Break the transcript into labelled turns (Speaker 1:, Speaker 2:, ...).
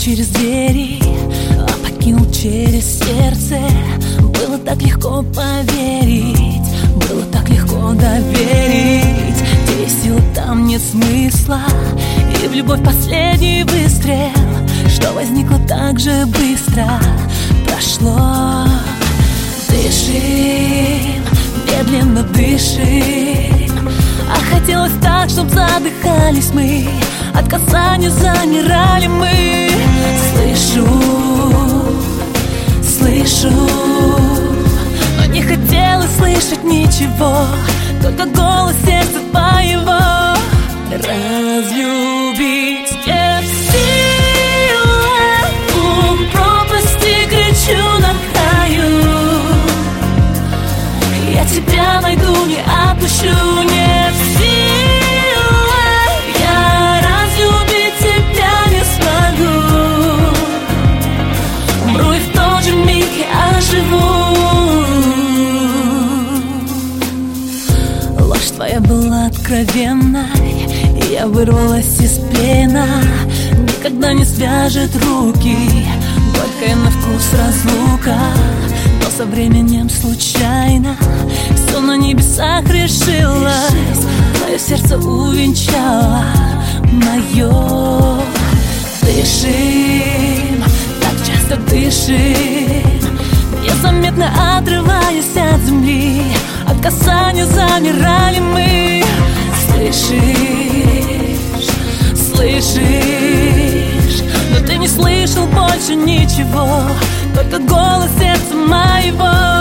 Speaker 1: через двери, а покинул через сердце. Было так легко поверить, было так легко доверить. Где есть сила, там нет смысла, и в любовь последний выстрел, что возникло так же быстро, прошло. Дышим, медленно дышим, а хотелось так, чтоб задыхались мы, от касания замирали мы. Слышу, но не хотелось слышать ничего, только голос сердца твоего. Разлюбить не в силах, у пропасти кричу на краю. Я тебя найду, не отпущу, не в силах я разлюбить тебя не смогу. Умру и в тот же миг я оживу. Ложь твоя была откровенной, и я вырвалась из плена. Никогда не свяжет руки горькая на вкус разлука, но со временем случайно все на небесах решилось. Твое сердце увенчало мое. Дышим, так часто дышим, незаметно отрываясь от земли, от касания замирали мы. Слышишь, но ты не слышал больше ничего, только голос сердца моего.